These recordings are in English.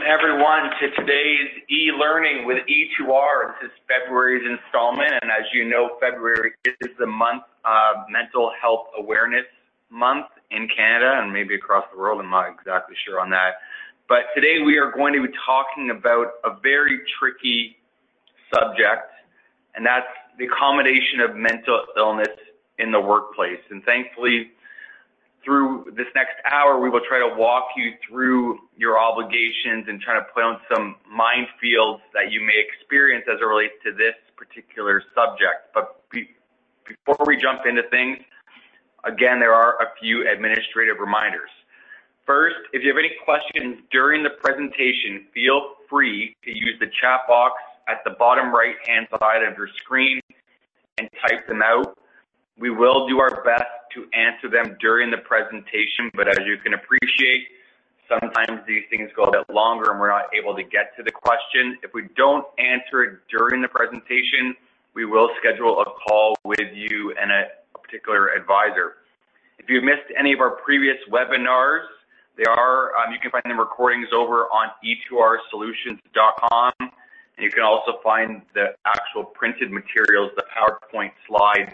everyone to today's e-learning with E2R. This is February's installment, and as you know, February is the month of Mental Health Awareness Month in Canada and maybe across the world. I'm not exactly sure on that. But today we are going to be talking about a very tricky subject, and that's the accommodation of mental illness in the workplace. And thankfully, through this next hour, we will try to walk you through your obligations and try to play on some minefields that you may experience as it relates to this particular subject. But before we jump into things, again, there are a few administrative reminders. First, if you have any questions during the presentation, feel free to use the chat box at the bottom right-hand side of your screen and type them out. We will do our best to answer them during the presentation, but as you can appreciate, sometimes these things go a bit longer and we're not able to get to the question. If we don't answer it during the presentation, we will schedule a call with you and a particular advisor. If you've missed any of our previous webinars, you can find the recordings over on e2rsolutions.com, and you can also find the actual printed materials, the PowerPoint slides,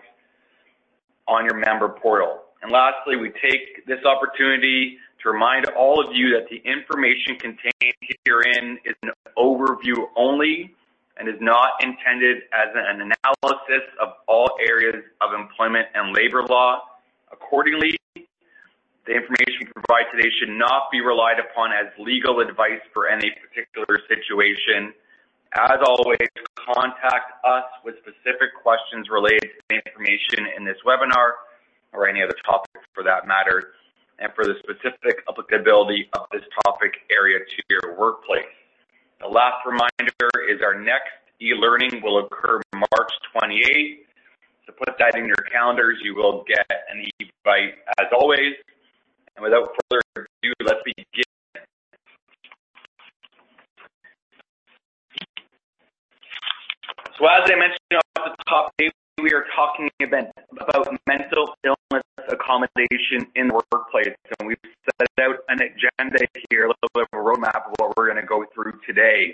on your member portal. And lastly, we take this opportunity to remind all of you that the information contained herein is an overview only and is not intended as an analysis of all areas of employment and labor law. Accordingly, the information we provide today should not be relied upon as legal advice for any particular situation. As always, contact us with specific questions related to the information in this webinar or any other topic for that matter, and for the specific applicability of this topic area to your workplace. The last reminder is our next e-learning will occur March 28th. So put that in your calendars. You will get an invite as always. And without further ado, let's begin. So as I mentioned off the top, today we are talking about mental illness accommodation in the workplace. And we've set out an agenda here, a little bit of a roadmap of what we're going to go through today.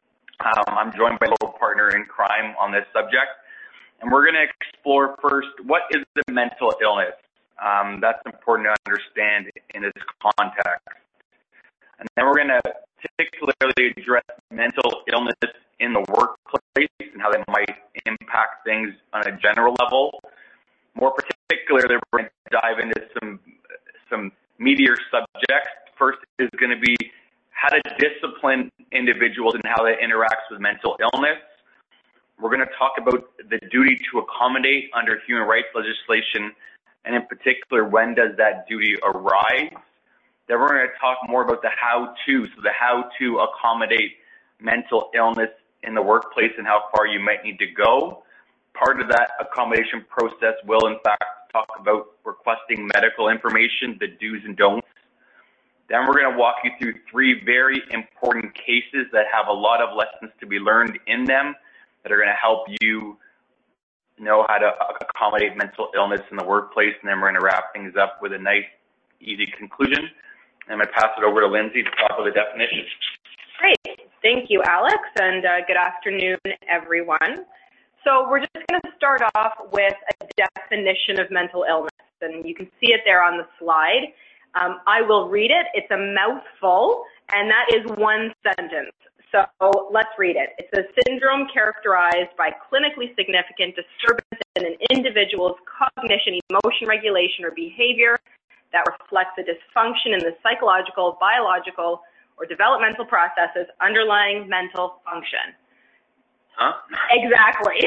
I'm joined by a local partner in crime on this subject. And we're going to explore first, what is the mental illness? That's important to understand in this context. And then we're going to particularly address mental illness in the workplace and how that might impact things on a general level. More particularly, we're going to dive into some meatier subjects. First is going to be how to discipline individuals and how that interacts with mental illness. We're going to talk about the duty to accommodate under human rights legislation, and in particular, when does that duty arise? Then we're going to talk more about the how-to, so the how to accommodate mental illness in the workplace and how far you might need to go. Part of that accommodation process will, in fact, talk about requesting medical information, the do's and don'ts. Then we're going to walk you through three very important cases that have a lot of lessons to be learned in them that are going to help you know how to accommodate mental illness in the workplace. And then we're going to wrap things up with a nice, easy conclusion. I'm going to pass it over to Lindsay to talk about the definition. Great. Thank you, Alex, and good afternoon, everyone. So we're just going to start off with a definition of mental illness, and you can see it there on the slide. I will read it. It's a mouthful, and that is one sentence. So let's read it. It's a syndrome characterized by clinically significant disturbance in an individual's cognition, emotion regulation, or behavior that reflects a dysfunction in the psychological, biological, or developmental processes underlying mental function. Huh? Exactly.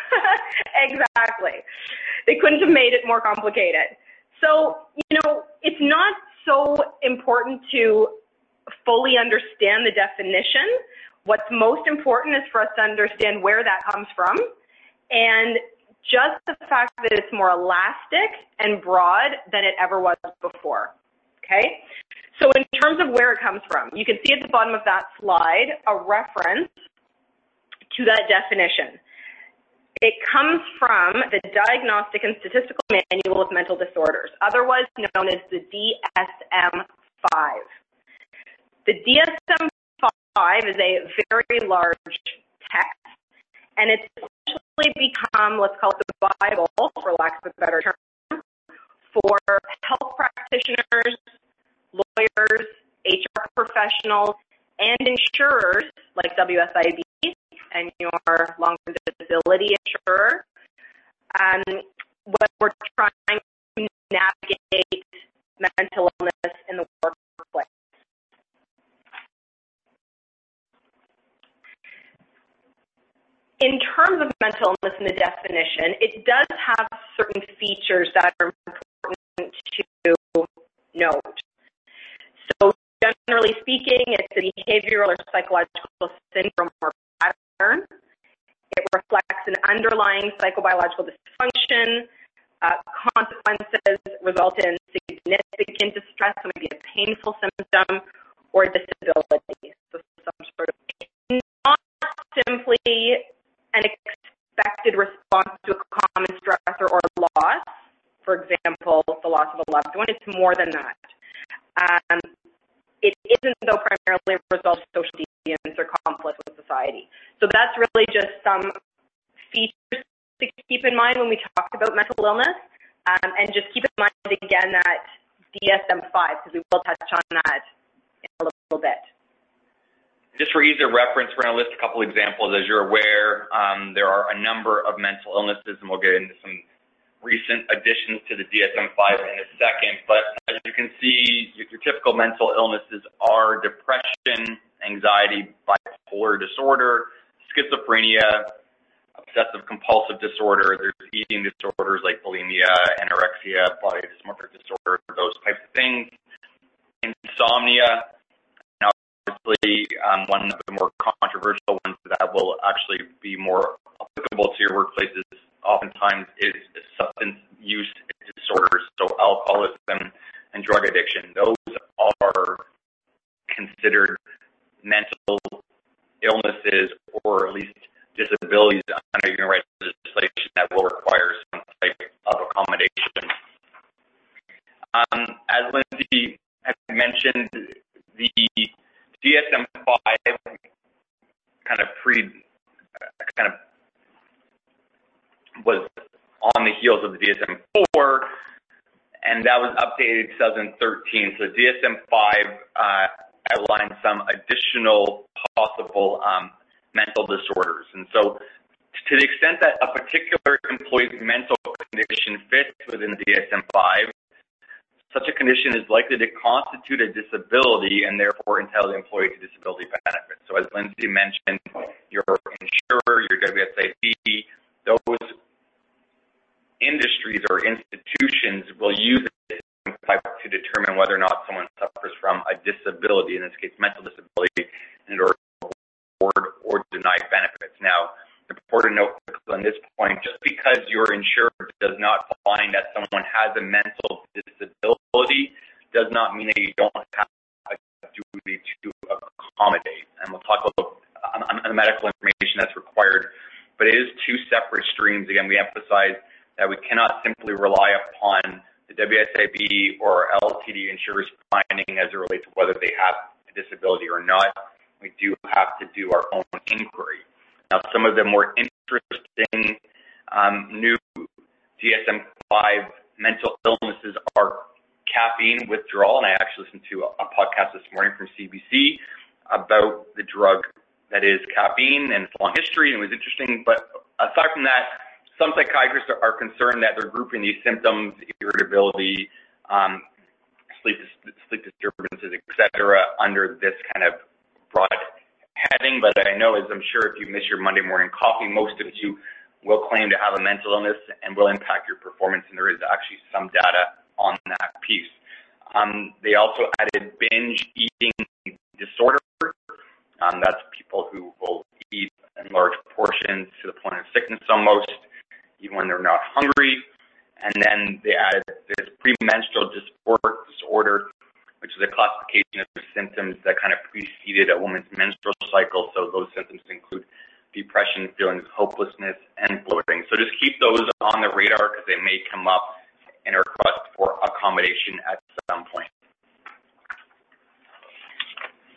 Exactly. They couldn't have made it more complicated. So, it's not so important to fully understand the definition. What's most important is for us to understand where that comes from, and just the fact that it's more elastic and broad than it ever was before, okay? So in terms of where it comes from, you can see at the bottom of that slide a reference to that definition. It comes from the Diagnostic and Statistical Manual of Mental Disorders, otherwise known as the DSM-5. The DSM-5 DSM-5 is a very large text, and it's essentially become, let's call it the Bible, for lack of a better term, for health practitioners, lawyers, HR professionals, and insurers like WSIB and your long-term disability insurer, when we're trying to navigate mental illness in the workplace. In terms of mental illness in the definition, it does have certain features that are important to note. So generally speaking, it's a behavioral or psychological syndrome or pattern. It reflects an underlying psychobiological dysfunction. Consequences result in significant distress, so maybe a painful symptom, or disability. So some sort of, not simply an expected response to a common stressor or loss. For example, the loss of a loved one. It's more than that. It isn't, though, primarily a result of social deviance or conflict with society. So that's really just some features to keep in mind when we talk about mental illness, and just keep in mind, again, that DSM-5, because we will touch on that in a little bit. Just for ease of reference, we're going to list a couple examples. As you're aware, there are a number of mental illnesses, and we'll get into some recent additions to the DSM-5 in a second. But as you can see, your typical mental illnesses are depression, anxiety, bipolar disorder, schizophrenia, obsessive-compulsive disorder. There's eating disorders like bulimia, anorexia, body dysmorphic disorder, those types of things. Insomnia, and obviously one of the more controversial ones that will actually be more applicable to your workplaces oftentimes is substance use disorders, so alcoholism and drug addiction. Those are considered mental illnesses, or at least disabilities under human rights legislation that will require some type of accommodation. As Lindsay had mentioned, the DSM-5 was on the heels of the DSM-4, and that was updated in 2013. So the DSM-5 outlined some additional possible mental disorders. And so to the extent that a particular employee's mental condition fits within the DSM-5, such a condition is likely to constitute a disability and therefore entitle the employee to disability benefits. So as Lindsay mentioned, your insurer, your WSIB, those industries or institutions will use this to determine whether or not someone suffers from a disability, in this case mental disability, in order to award or deny benefits. Now, it's important to note on this point, just because your insurer does not find that someone has a mental disability does not mean that you don't have a duty to accommodate. And we'll talk about the medical information that's required, but it is two separate streams. Again, we emphasize that we cannot simply rely upon the WSIB or LTD insurers finding as it relates to whether they have a disability or not. We do have to do our own inquiry. Now, some of the more interesting new DSM-5 mental illnesses are caffeine withdrawal, and I actually listened to a podcast this morning from CBC about the drug that is caffeine and its long history, and it was interesting. But aside from that, some psychiatrists are concerned that they're grouping these symptoms, irritability, sleep disturbances, etc., under this kind of broad heading. But I know, as I'm sure if you miss your Monday morning coffee, most of you will claim to have a mental illness and will impact your performance, and there is actually some data on that piece. They also added binge eating disorder. That's people who will eat in large portions to the point of sickness almost, even when they're not hungry. And then they added this premenstrual dysphoric disorder, which is a classification of symptoms that kind of preceded a woman's menstrual cycle. So those symptoms include depression, feelings of hopelessness, and bloating. So just keep those on the radar because they may come up in a request for accommodation at some point.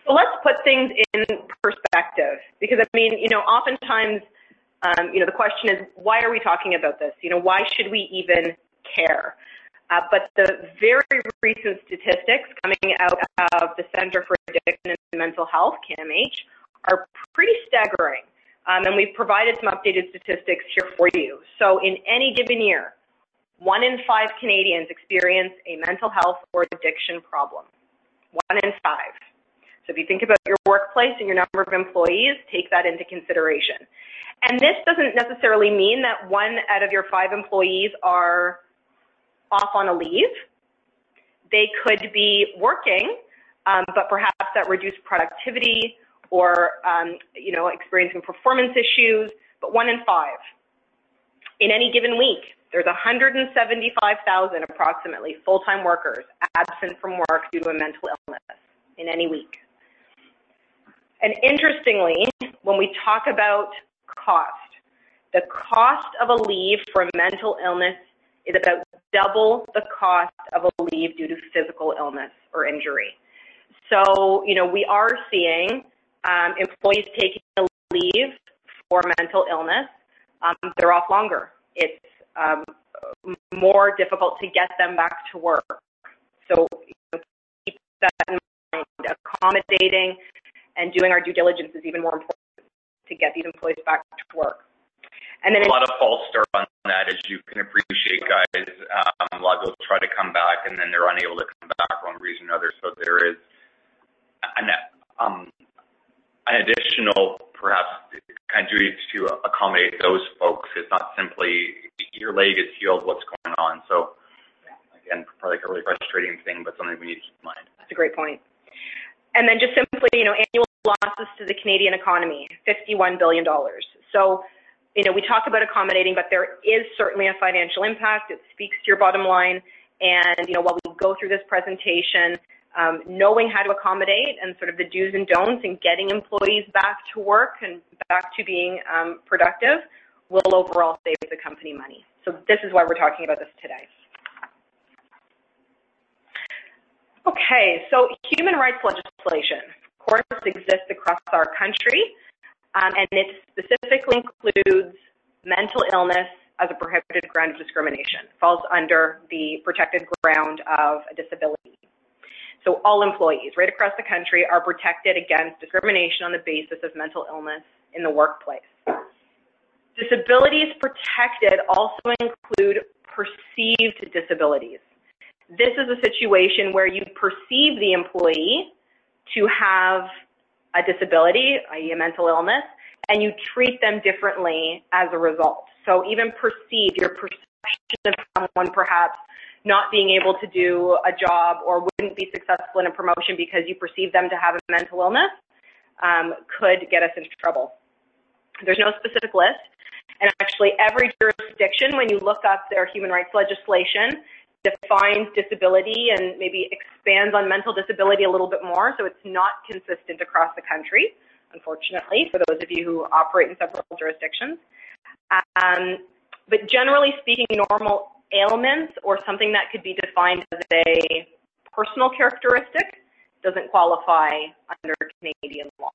So let's put things in perspective, because oftentimes, the question is, why are we talking about this? Why should we even care? But the very recent statistics coming out of the Center for Addiction and Mental Health, CAMH, are pretty staggering. And we've provided some updated statistics here for you. So in any given year, 1 in 5 Canadians experience a mental health or addiction problem. 1 in 5. So if you think about your workplace and your number of employees, take that into consideration. And this doesn't necessarily mean that 1 out of your 5 employees are off on a leave. They could be working, but perhaps at reduced productivity or, experiencing performance issues, but 1 in 5. In any given week, there's 175,000 approximately full-time workers absent from work due to a mental illness in any week. And interestingly, when we talk about cost, the cost of a leave for mental illness is about double the cost of a leave due to physical illness or injury. So, we are seeing employees taking a leave for mental illness. They're off longer. It's more difficult to get them back to work. So keep that in mind. Accommodating and doing our due diligence is even more important to get these employees back to work. And then a lot of false start on that, as you can appreciate, guys. A lot of people try to come back and then they're unable to come back for one reason or another. So there is an additional, perhaps, kind of duty to accommodate those folks. It's not simply your leg is healed, what's going on. So again, probably like a really frustrating thing, but something we need to keep in mind. That's a great point. And then just simply, annual losses to the Canadian economy, $51 billion. So, we talk about accommodating, but there is certainly a financial impact. It speaks to your bottom line. And, while we go through this presentation, knowing how to accommodate and sort of the do's and don'ts and getting employees back to work and back to being productive will overall save the company money. So this is why we're talking about this today. Okay, so human rights legislation, of course, exists across our country, and it specifically includes mental illness as a prohibited ground of discrimination. It falls under the protected ground of a disability. So all employees right across the country are protected against discrimination on the basis of mental illness in the workplace. Disabilities protected also include perceived disabilities. This is a situation where you perceive the employee to have a disability, i.e. a mental illness, and you treat them differently as a result. So even your perception of someone perhaps not being able to do a job or wouldn't be successful in a promotion because you perceive them to have a mental illness could get us into trouble. There's no specific list, and actually every jurisdiction, when you look up their human rights legislation, defines disability and maybe expands on mental disability a little bit more, so it's not consistent across the country, unfortunately, for those of you who operate in several jurisdictions. But generally speaking, normal ailments or something that could be defined as a personal characteristic doesn't qualify under Canadian law.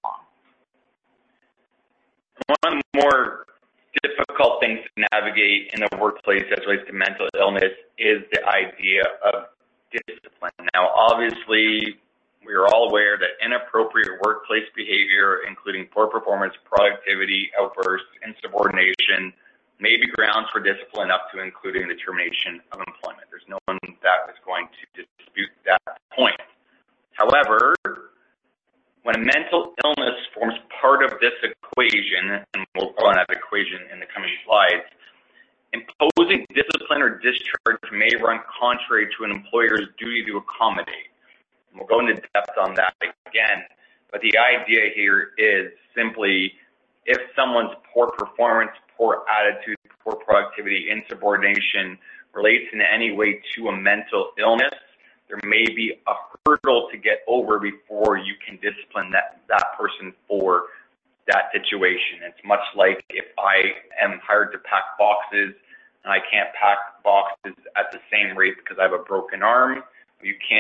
One of the more difficult things to navigate in the workplace as relates to mental illness is the idea of discipline. Now, obviously, we are all aware that inappropriate workplace behavior, including poor performance, productivity, outbursts, insubordination, may be grounds for discipline up to including the termination of employment. There's no one that is going to dispute that point. However, when a mental illness forms part of this equation, and we'll go on that equation in the coming slides, imposing discipline or discharge may run contrary to an employer's duty to accommodate. And we'll go into depth on that again, but the idea here is simply if someone's poor performance, poor attitude, poor productivity, insubordination relates in any way to a mental illness, there may be a hurdle to get over before you can discipline that person for that situation. It's much like if I am hired to pack boxes and I can't pack boxes at the same rate because I have a broken arm. You can't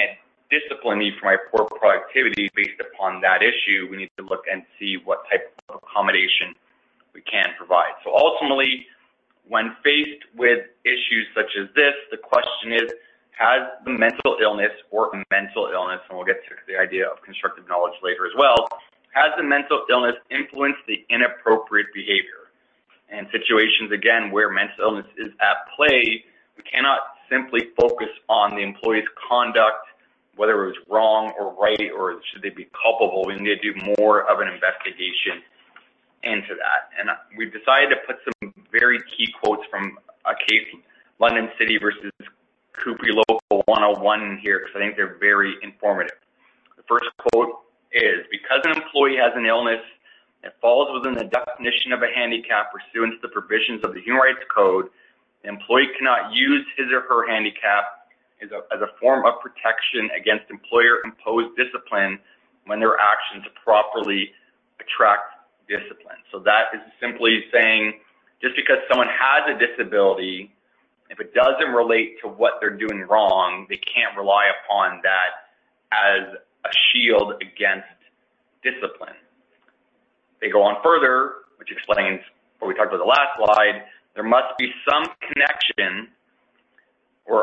discipline me for my poor productivity based upon that issue, we need to look and see what type of accommodation we can provide. So ultimately, when faced with issues such as this, the question is, has the mental illness or mental illness, and we'll get to the idea of constructive knowledge later as well, has the mental illness influenced the inappropriate behavior? And situations, again, where mental illness is at play, we cannot simply focus on the employee's conduct, whether it was wrong or right, or should they be culpable. We need to do more of an investigation into that. And we've decided to put some very key quotes from a case, London City versus Coopy Local 101 here, because I think they're very informative. The first quote is, because an employee has an illness that falls within the definition of a handicap pursuant to the provisions of the Human Rights Code, the employee cannot use his or her handicap as a form of protection against employer-imposed discipline when their actions properly attract discipline. So that is simply saying, just because someone has a disability, if it doesn't relate to what they're doing wrong, they can't rely upon that as a shield against discipline. They go on further, which explains what we talked about the last slide. There must be some connection or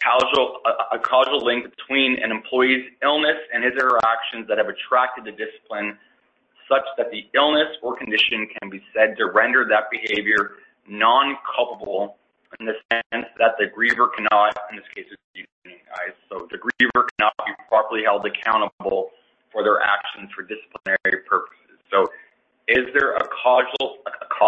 a causal link between an employee's illness and his or her actions that have attracted the discipline, such that the illness or condition can be said to render that behavior non-culpable, in the sense that the griever cannot, in this case, so the griever cannot be properly held accountable for their actions for disciplinary purposes. So, is there a causal?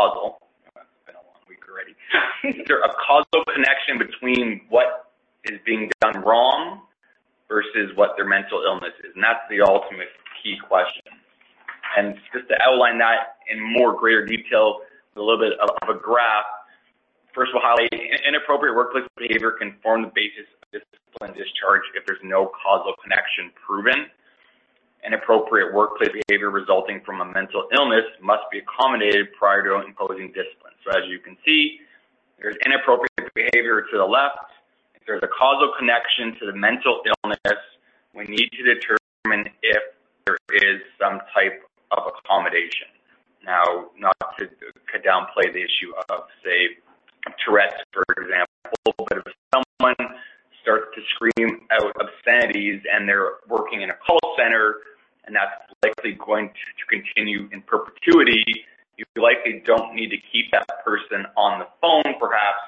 It's been a long week already. Is there a causal connection between what is being done wrong versus what their mental illness is? And that's the ultimate key question. And just to outline that in more greater detail, with a little bit of a graph. First, we'll highlight inappropriate workplace behavior can form the basis of discipline discharge if there's no causal connection proven. Inappropriate workplace behavior resulting from a mental illness must be accommodated prior to imposing discipline. So as you can see, there's inappropriate behavior to the left. If there's a causal connection to the mental illness, we need to determine if there is some type of accommodation. Now, not to downplay the issue of, say, Tourette's, for example, but if someone starts to scream out obscenities and they're working in a call center, and that's likely going to continue in perpetuity, you likely don't need to keep that person on the phone, perhaps,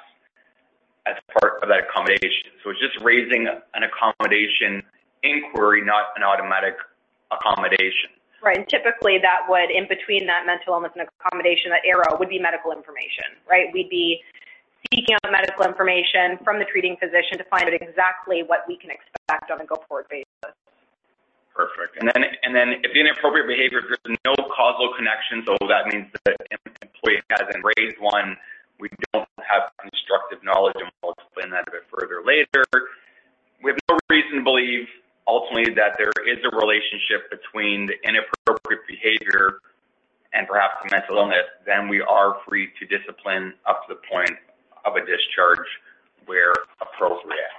as part of that accommodation. So it's just raising an accommodation inquiry, not an automatic accommodation. Right, and typically that would, in between that mental illness and accommodation, that arrow would be medical information, right? We'd be seeking out medical information from the treating physician to find out exactly what we can expect on a go-forward basis. Perfect. And then if the inappropriate behavior, if there's no causal connection, so that means that the employee hasn't raised one, we don't have constructive knowledge, and we'll explain that a bit further later. We have no reason to believe, ultimately, that there is a relationship between the inappropriate behavior and perhaps the mental illness. Then we are free to discipline up to the point of a discharge where appropriate.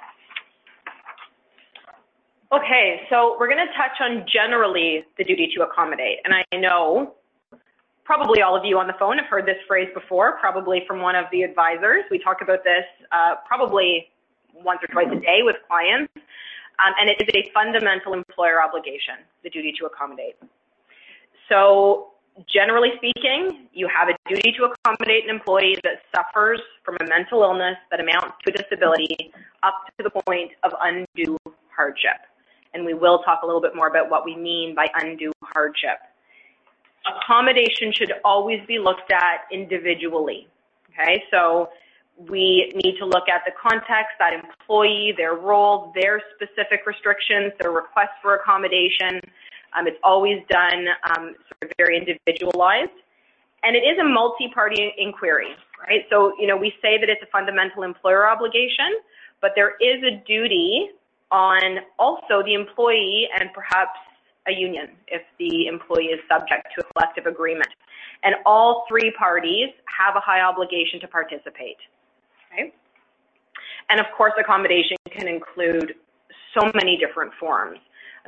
Okay, so we're going to touch on generally the duty to accommodate. And I know probably all of you on the phone have heard this phrase before, probably from one of the advisors. We talk about this probably once or twice a day with clients. And it is a fundamental employer obligation, the duty to accommodate. So generally speaking, you have a duty to accommodate an employee that suffers from a mental illness that amounts to a disability up to the point of undue hardship. And we will talk a little bit more about what we mean by undue hardship. Accommodation should always be looked at individually, okay? So we need to look at the context, that employee, their role, their specific restrictions, their request for accommodation. It's always done sort of very individualized. And it is a multi-party inquiry, right? So, we say that it's a fundamental employer obligation, but there is a duty on also the employee and perhaps a union if the employee is subject to a collective agreement. And all three parties have a high obligation to participate. Okay? And of course, accommodation can include so many different forms.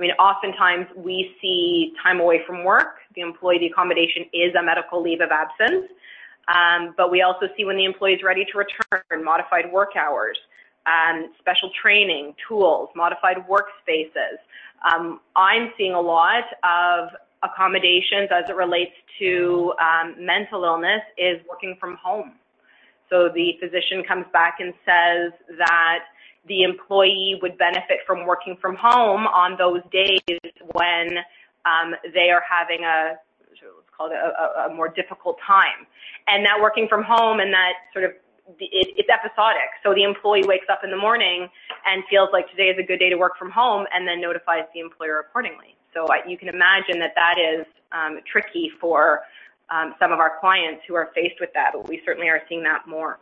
oftentimes we see time away from work. The accommodation is a medical leave of absence. But we also see when the employee is ready to return, modified work hours, special training, tools, modified workspaces. I'm seeing a lot of accommodations as it relates to mental illness is working from home. So the physician comes back and says that the employee would benefit from working from home on those days when they are having let's call it a more difficult time. And that working from home and that sort of, it's episodic. So the employee wakes up in the morning and feels like today is a good day to work from home and then notifies the employer accordingly. So you can imagine that is tricky for some of our clients who are faced with that, but we certainly are seeing that more.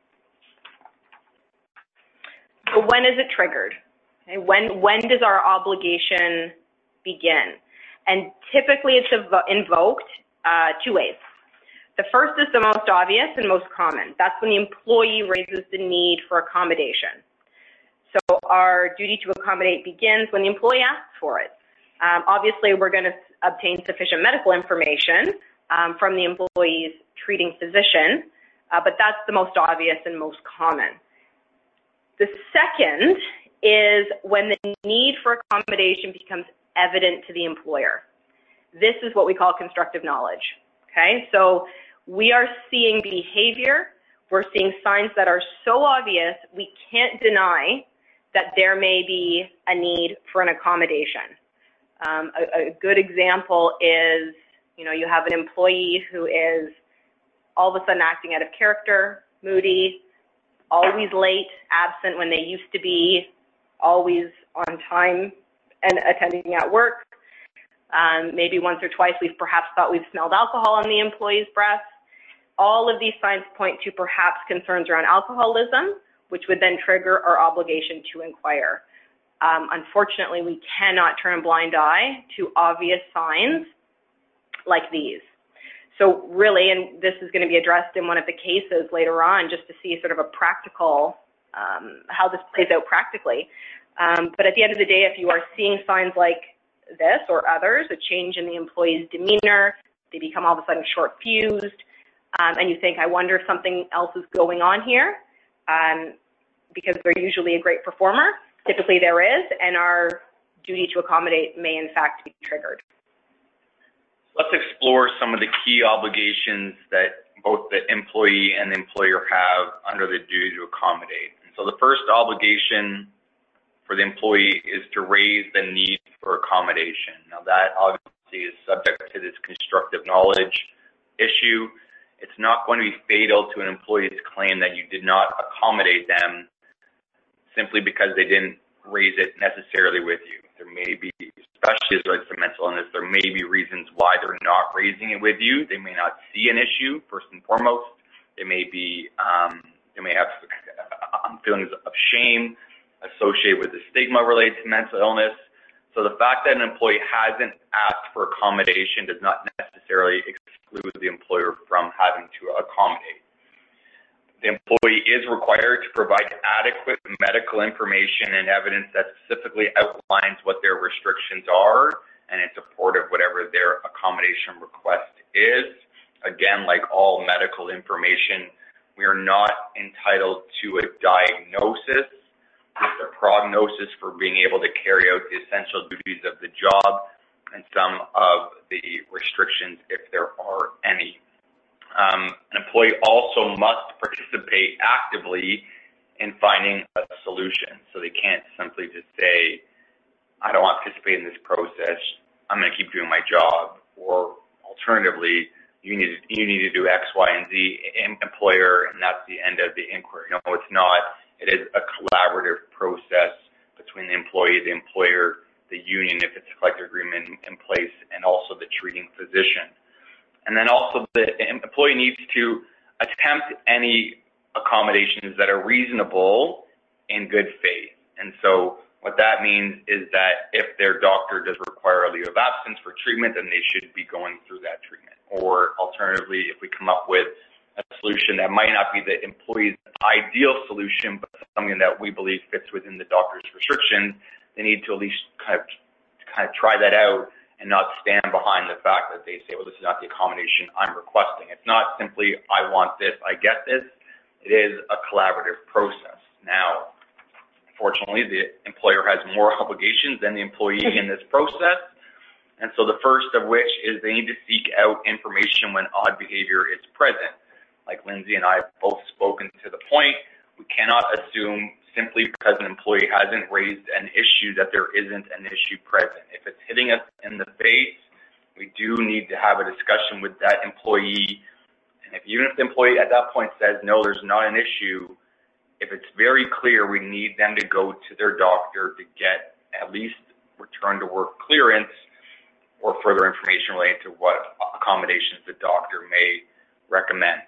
So when is it triggered? Okay, when does our obligation begin? And typically it's invoked two ways. The first is the most obvious and most common. That's when the employee raises the need for accommodation. So our duty to accommodate begins when the employee asks for it. Obviously, we're going to obtain sufficient medical information from the employee's treating physician, but that's the most obvious and most common. The second is when the need for accommodation becomes evident to the employer. This is what we call constructive knowledge. Okay, so we are seeing behavior, we're seeing signs that are so obvious we can't deny that there may be a need for an accommodation. A good example is, you have an employee who is all of a sudden acting out of character, moody, always late, absent when they used to be, always on time and attending at work. Maybe once or twice we've perhaps thought we've smelled alcohol on the employee's breath. All of these signs point to perhaps concerns around alcoholism, which would then trigger our obligation to inquire. Unfortunately, we cannot turn a blind eye to obvious signs like these. So really, and this is going to be addressed in one of the cases later on, just to see sort of a practical, how this plays out practically. But at the end of the day, if you are seeing signs like this or others, a change in the employee's demeanor, they become all of a sudden short-fused, and you think, I wonder if something else is going on here, because they're usually a great performer. Typically there is, and our duty to accommodate may in fact be triggered. Let's explore some of the key obligations that both the employee and the employer have under the duty to accommodate. And so the first obligation for the employee is to raise the need for accommodation. Now that obviously is subject to this constructive knowledge issue. It's not going to be fatal to an employee's claim that you did not accommodate them simply because they didn't raise it necessarily with you. There may be, especially as relates to mental illness, there may be reasons why they're not raising it with you. They may not see an issue, first and foremost. They may be, they may have feelings of shame associated with the stigma related to mental illness. So the fact that an employee hasn't asked for accommodation does not necessarily exclude the employer from having to accommodate. The employee is required to provide adequate medical information and evidence that specifically outlines what their restrictions are and in support of whatever their accommodation request is. Again, like all medical information, we are not entitled to a diagnosis. It's a prognosis for being able to carry out the essential duties of the job and some of the restrictions, if there are any. An employee also must participate actively in finding a solution. So they can't simply just say, I don't want to participate in this process, I'm going to keep doing my job. Or alternatively, you need to do X, Y, and Z, employer, and that's the end of the inquiry. No, it's not. It is a collaborative process between the employee, the employer, the union, if it's a collective agreement in place, and also the treating physician. And then also the employee needs to attempt any accommodations that are reasonable in good faith. And so what that means is that if their doctor does require a leave of absence for treatment, then they should be going through that treatment. Or alternatively, if we come up with a solution that might not be the employee's ideal solution, but something that we believe fits within the doctor's restrictions, they need to at least kind of kind of try that out and not stand behind the fact that they say, well, this is not the accommodation I'm requesting. It's not simply, I want this, I get this. It is a collaborative process. Now, unfortunately, the employer has more obligations than the employee in this process. And so the first of which is they need to seek out information when odd behavior is present. Like Lindsay and I have both spoken to the point, we cannot assume simply because an employee hasn't raised an issue that there isn't an issue present. If it's hitting us in the face, we do need to have a discussion with that employee. And even if the employee at that point says, no, there's not an issue, if it's very clear, we need them to go to their doctor to get at least return to work clearance or further information related to what accommodations the doctor may recommend.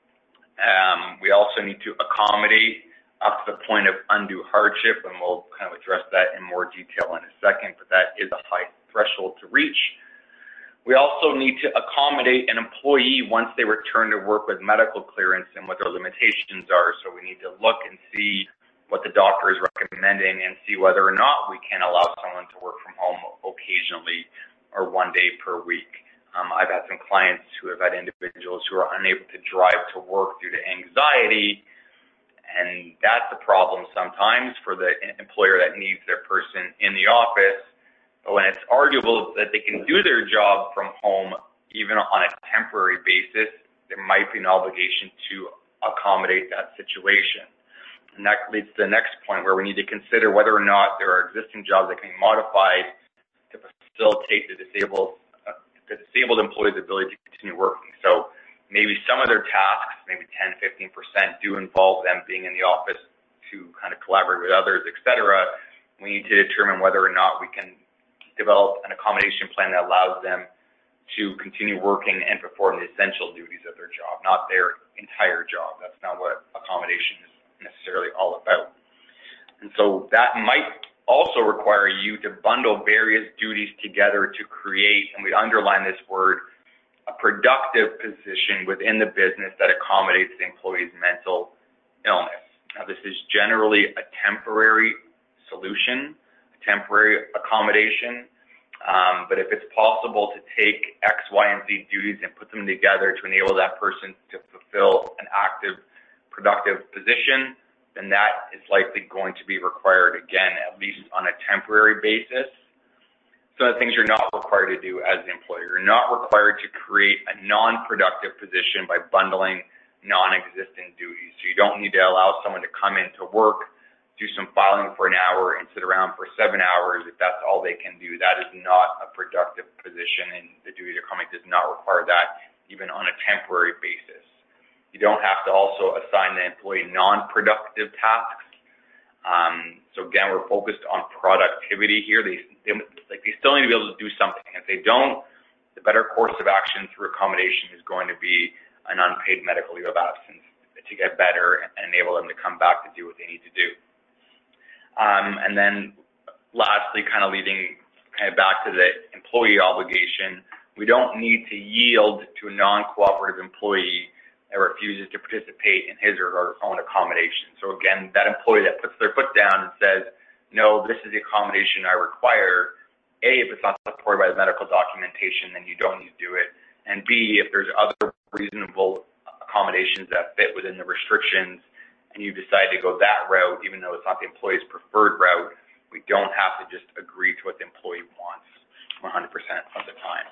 We also need to accommodate up to the point of undue hardship, and we'll kind of address that in more detail in a second, but that is a high threshold to reach. We also need to accommodate an employee once they return to work with medical clearance and what their limitations are. So we need to look and see what the doctor is recommending and see whether or not we can allow someone to work from home occasionally or 1 day per week. I've had some clients who have had individuals who are unable to drive to work due to anxiety, and that's a problem sometimes for the employer that needs their person in the office. But when it's arguable that they can do their job from home, even on a temporary basis, there might be an obligation to accommodate that situation. And that leads to the next point where we need to consider whether or not there are existing jobs that can be modified to facilitate the disabled employee's ability to continue working. So maybe some of their tasks, maybe 10, 15% do involve them being in the office to kind of collaborate with others, et cetera. We need to determine whether or not we can develop an accommodation plan that allows them to continue working and perform the essential duties of their job, not their entire job. That's not what accommodation is necessarily all about. And so that might also require you to bundle various duties together to create, and we underline this word, a productive position within the business that accommodates the employee's mental illness. Now, this is generally a temporary solution, a temporary accommodation, but if it's possible to take X, Y, and Z duties and put them together to enable that person to fulfill an active, productive position, then that is likely going to be required again, at least on a temporary basis. Some of the things you're not required to do as an employer. You're not required to create a non-productive position by bundling non-existent duties. So you don't need to allow someone to come into work, do some filing for an hour, and sit around for 7 hours if that's all they can do. That is not a productive position, and the duty to accommodate does not require that, even on a temporary basis. You don't have to also assign the employee non-productive tasks. So again, we're focused on productivity here. They still need to be able to do something. If they don't, the better course of action through accommodation is going to be an unpaid medical leave of absence to get better and enable them to come back to do what they need to do. And then lastly, kind of leading back to the employee obligation, we don't need to yield to a non-cooperative employee that refuses to participate in his or her own accommodation. So again, that employee that puts their foot down and says, no, this is the accommodation I require, A, if it's not supported by the medical documentation, then you don't need to do it. And B, if there's other reasonable accommodations that fit within the restrictions and you decide to go that route, even though it's not the employee's preferred route, we don't have to just agree to what the employee wants 100% of the time.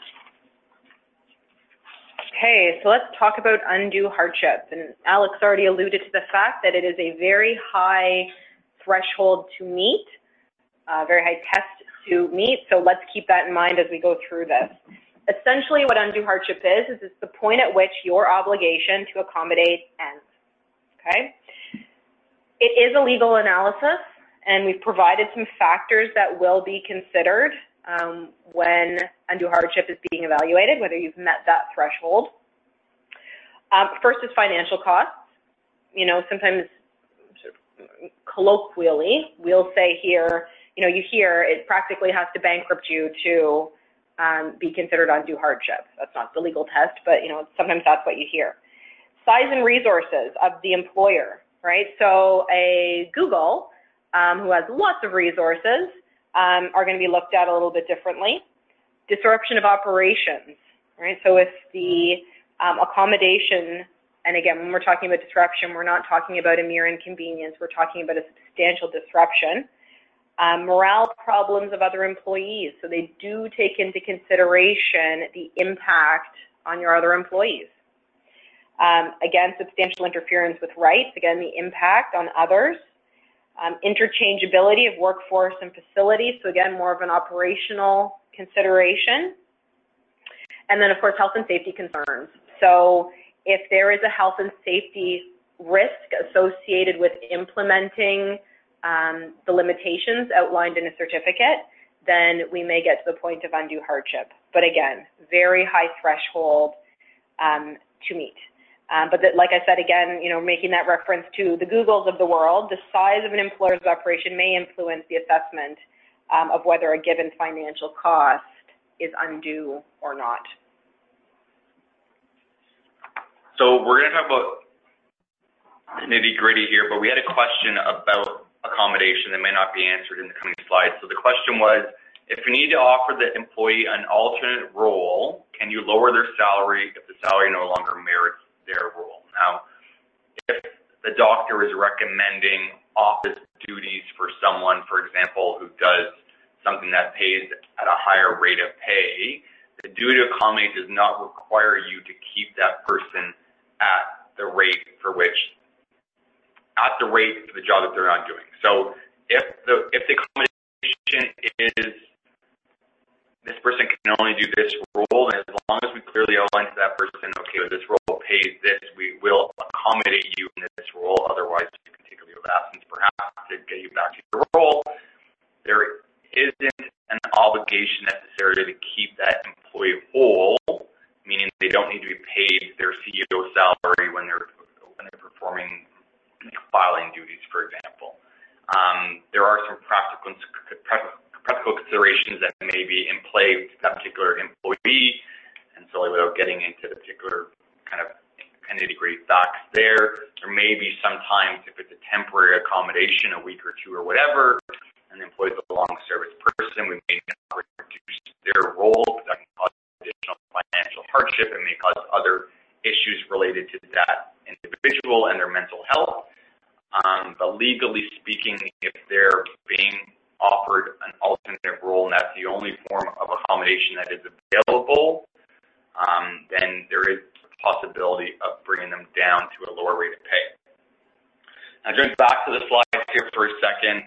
Okay, so let's talk about undue hardship. And Alex already alluded to the fact that it is a very high threshold to meet, a very high test to meet. So let's keep that in mind as we go through this. Essentially, what undue hardship is it's the point at which your obligation to accommodate ends. Okay? It is a legal analysis, and we've provided some factors that will be considered when undue hardship is being evaluated, whether you've met that threshold. First is financial costs. You know, sometimes sort of colloquially, we'll say here, you know, you hear it practically has to bankrupt you to be considered undue hardship. That's not the legal test, but, you know, sometimes that's what you hear. Size and resources of the employer, right? So a Google, who has lots of resources, are going to be looked at a little bit differently. Disruption of operations, right? So if the accommodation, and again, when we're talking about disruption, we're not talking about a mere inconvenience, we're talking about a substantial disruption. Morale problems of other employees, so they do take into consideration the impact on your other employees. Again, substantial interference with rights, again, the impact on others. Interchangeability of workforce and facilities, so again, more of an operational consideration. And then, of course, health and safety concerns. So if there is a health and safety risk associated with implementing the limitations outlined in a certificate, then we may get to the point of undue hardship. But again, very high threshold to meet. But like I said, again, making that reference to the Googles of the world, the size of an employer's operation may influence the assessment of whether a given financial cost is undue or not. So we're going to talk about nitty-gritty here, but we had a question about accommodation that may not be answered in the coming slides. So the question was, if you need to offer the employee an alternate role, can you lower their salary if the salary no longer merits their role? Now, if the doctor is recommending office duties for someone, for example, who does something that pays at a higher rate of pay, the duty to accommodate does not require you to keep that person at the rate for the job that they're not doing. So if the accommodation is this person can only do this role, and as long as we clearly outline to that person, okay, this role pays this, we will accommodate you in this role, otherwise you can take a leave of absence perhaps to get you back to your role. There isn't an obligation necessarily to keep that employee whole, meaning they don't need to be paid their CEO salary when they're performing filing duties, for example. There are some practical considerations that may be in play to that particular employee, and so without getting into the particular kind of nitty-gritty facts there may be sometimes, if it's a temporary accommodation, a week or two or whatever, and the employee is a long-service person, we may not reduce their role, because that can cause additional financial hardship and may cause other issues related to that individual and their mental health. But legally speaking, if they're being offered an alternate role and that's the only form of accommodation that is available, then there is a possibility of bringing them down to a lower rate of pay. Now, going back to the slides here for a second,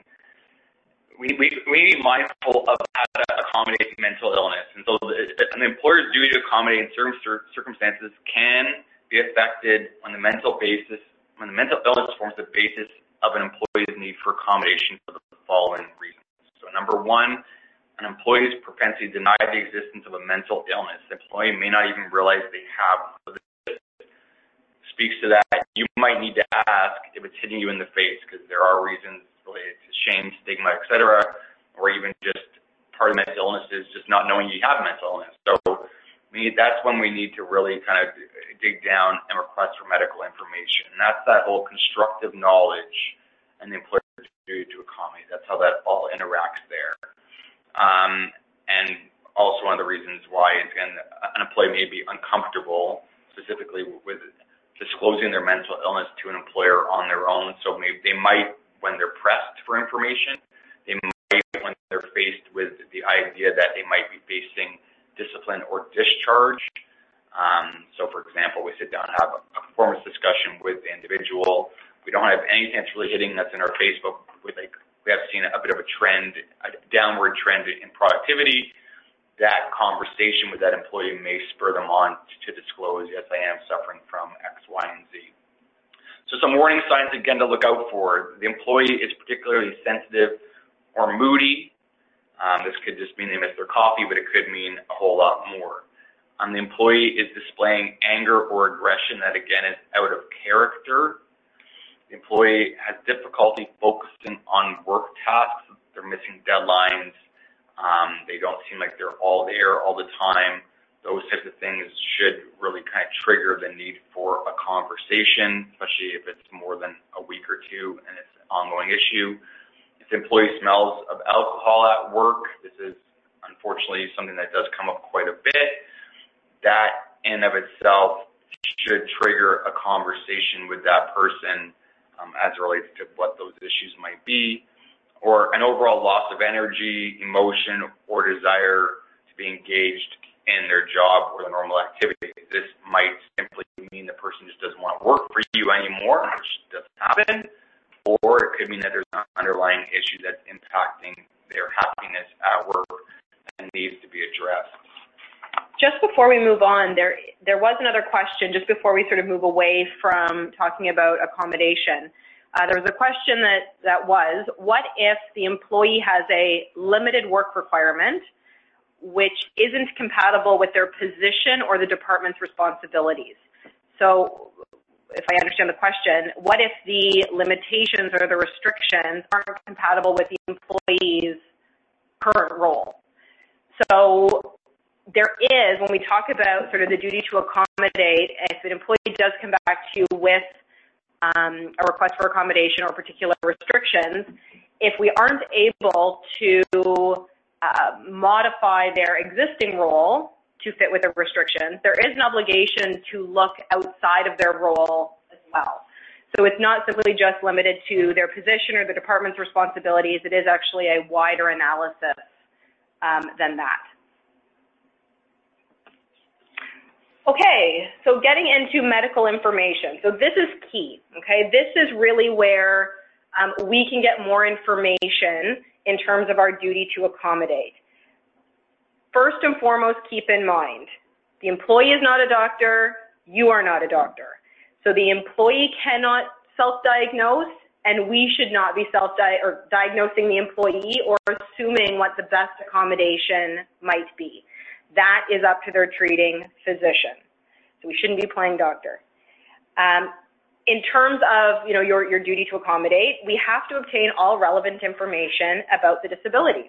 we need to be mindful of how to accommodate mental illness. And so an employer's duty to accommodate in certain circumstances can be affected when the mental illness forms the basis of an employee's need for accommodation for the following reasons. So number one, an employee's propensity to deny the existence of a mental illness. The employee may not even realize they have one. This speaks to that. You might need to ask if it's hitting you in the face, because there are reasons related to shame, stigma, etc., or even just part of mental illness is just not knowing you have mental illness. So that's when we need to really kind of dig down and request for medical information. And that's that whole constructive knowledge and the employer's duty to accommodate. That's how that all interacts there. And also one of the reasons why, again, an employee may be uncomfortable, specifically with disclosing their mental illness to an employer on their own. So maybe they might, when they're pressed for information, they might, when they're faced with the idea that they might be facing discipline or discharge. So, for example, we sit down and have a performance discussion with the individual. We don't have anything that's really hitting us in our face, but we have seen a bit of a trend, a downward trend in productivity. That conversation with that employee may spur them on to disclose, yes, I am suffering from X, Y, and Z. So some warning signs, again, to look out for. The employee is particularly sensitive or moody. This could just mean they missed their coffee, but it could mean a whole lot more. The employee is displaying anger or aggression that, again, is out of character. The employee has difficulty focusing on work tasks. They're missing deadlines. They don't seem like they're all there all the time. Those types of things should really kind of trigger the need for a conversation, especially if it's more than a week or two and it's an ongoing issue. If If the employee smells of alcohol at work, this is unfortunately something that does come up quite a bit. That in of itself should trigger a conversation with that person as it relates to what those issues might be, or an overall loss of energy, emotion, or desire to be engaged in their job or the normal activity. This might simply mean the person just doesn't want to work for you anymore, which does happen, or it could mean that there's an underlying issue that's impacting their happiness at work and needs to be addressed. Just before we move on, there was another question, just before we sort of move away from talking about accommodation. There was a question that was, what if the employee has a limited work requirement which isn't compatible with their position or the department's responsibilities? So if I understand the question, what if the limitations or the restrictions aren't compatible with the employee's current role? So there is, when we talk about sort of the duty to accommodate, if an employee does come back to you with a request for accommodation or particular restrictions, if we aren't able to modify their existing role to fit with the restrictions, there is an obligation to look outside of their role as well. So it's not simply just limited to their position or the department's responsibilities. It is actually a wider analysis than that. Okay, so getting into medical information. So this is key, okay? This is really where we can get more information in terms of our duty to accommodate. First and foremost, keep in mind, the employee is not a doctor, you are not a doctor. So the employee cannot self-diagnose, and we should not be diagnosing the employee or assuming what the best accommodation might be. That is up to their treating physician. So we shouldn't be playing doctor. In terms of your duty to accommodate, we have to obtain all relevant information about the disability.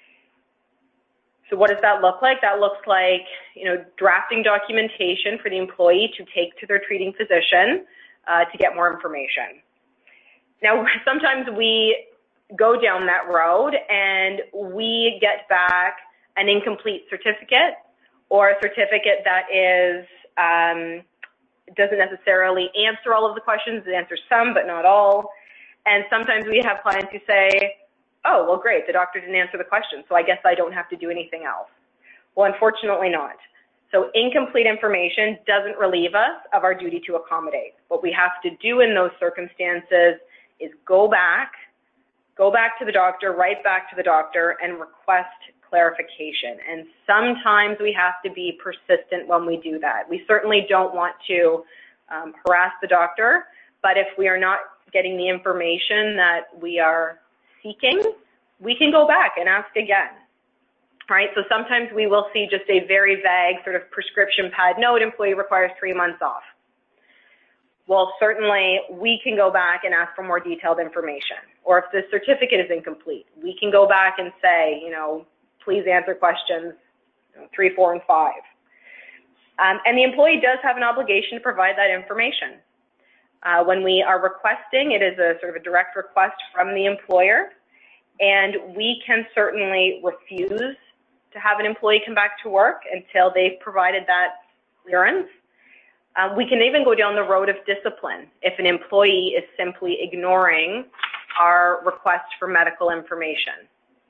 So what does that look like? That looks like drafting documentation for the employee to take to their treating physician to get more information. Now, sometimes we go down that road and we get back an incomplete certificate, or a certificate that is doesn't necessarily answer all of the questions. It answers some, but not all. And sometimes we have clients who say, oh, well, great, the doctor didn't answer the question, so I guess I don't have to do anything else. Well, unfortunately not. So incomplete information doesn't relieve us of our duty to accommodate. What we have to do in those circumstances is go back to the doctor, write back to the doctor, and request clarification. And sometimes we have to be persistent when we do that. We certainly don't want to harass the doctor, but if we are not getting the information that we are seeking, we can go back and ask again. Right? So sometimes we will see just a very vague sort of prescription pad note, employee requires 3 months off. Well, certainly we can go back and ask for more detailed information. Or if the certificate is incomplete, we can go back and say, please answer questions 3, 4, and 5. And the employee does have an obligation to provide that information. When we are requesting, it is a sort of a direct request from the employer, and we can certainly refuse to have an employee come back to work until they've provided that clearance. We can even go down the road of discipline if an employee is simply ignoring our request for medical information.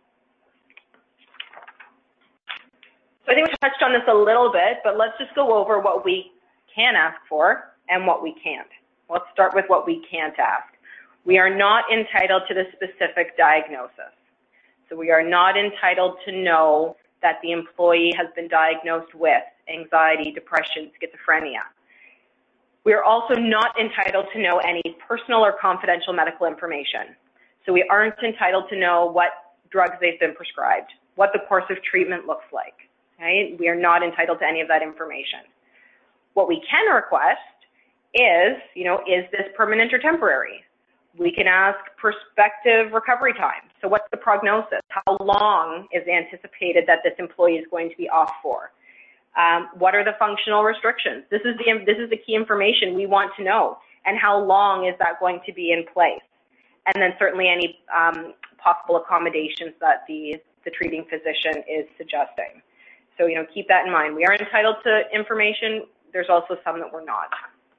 So I think we touched on this a little bit, but let's just go over what we can ask for and what we can't. Let's start with what we can't ask. We are not entitled to the specific diagnosis. So we are not entitled to know that the employee has been diagnosed with anxiety, depression, schizophrenia. We are also not entitled to know any personal or confidential medical information. So we aren't entitled to know what drugs they've been prescribed, what the course of treatment looks like. Right? We are not entitled to any of that information. What we can request is, is this permanent or temporary? We can ask prospective recovery time. So what's the prognosis? How long is anticipated that this employee is going to be off for? What are the functional restrictions? This is the key information we want to know. And how long is that going to be in place? and then certainly any possible accommodations that the treating physician is suggesting. So, keep that in mind. We are entitled to information. There's also some that we're not.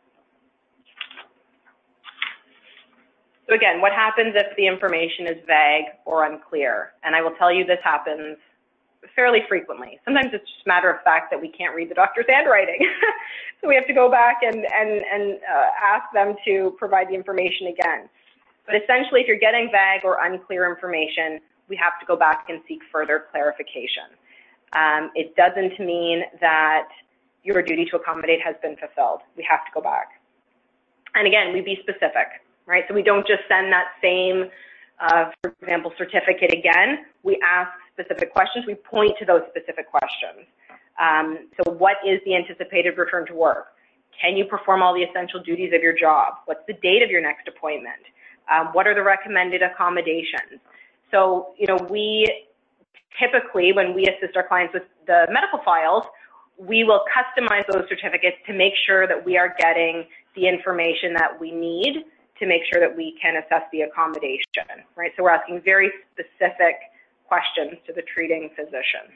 So again, what happens if the information is vague or unclear? And I will tell you this happens fairly frequently. Sometimes it's just a matter of fact that we can't read the doctor's handwriting. So we have to go back and ask them to provide the information again. But essentially, if you're getting vague or unclear information, we have to go back and seek further clarification. It doesn't mean that your duty to accommodate has been fulfilled. We have to go back. And again, we be specific, right? So we don't just send that same, for example, certificate again. We ask specific questions. We point to those specific questions. So what is the anticipated return to work? Can you perform all the essential duties of your job? What's the date of your next appointment? What are the recommended accommodations? So, we typically, when we assist our clients with the medical files, we will customize those certificates to make sure that we are getting the information that we need to make sure that we can assess the accommodation, right? So we're asking very specific questions to the treating physician.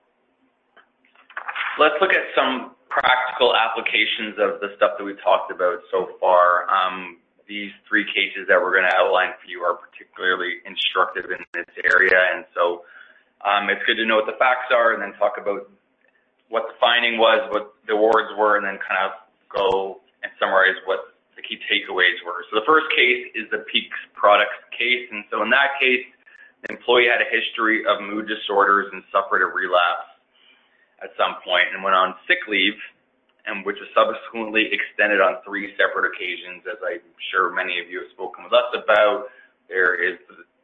Let's look at some practical applications of the stuff that we've talked about so far. These three cases that we're going to outline for you are particularly instructive in this area, and so it's good to know what the facts are and then talk about what the finding was, what the awards were, and then kind of go and summarize what the key takeaways were. So the first case is the Peaks Products case, and so in that case, the employee had a history of mood disorders and suffered a relapse at some point and went on sick leave, and which was subsequently extended on 3 separate occasions, as I'm sure many of you have spoken with us about. There is